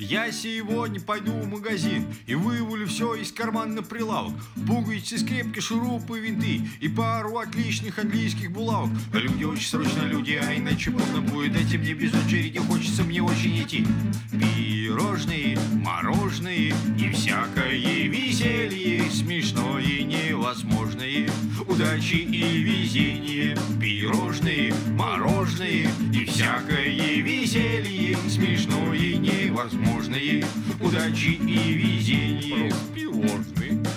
Я сегодня пойду в магазин и вывалю все из кармана на прилавок. Пуговицы, скрепки, шурупы, винты и пару отличных английских булавок. Люди, очень срочно люди, а иначе поздно будет. Дайте мне без очереди, хочется мне очень идти. Пирожные, мороженые и всякое веселье, смешное и невозможное. Удачи и везение. Пирожные, мороженые и всякое веселье, смешное и невозможное. Удачи и везение. Пирожные,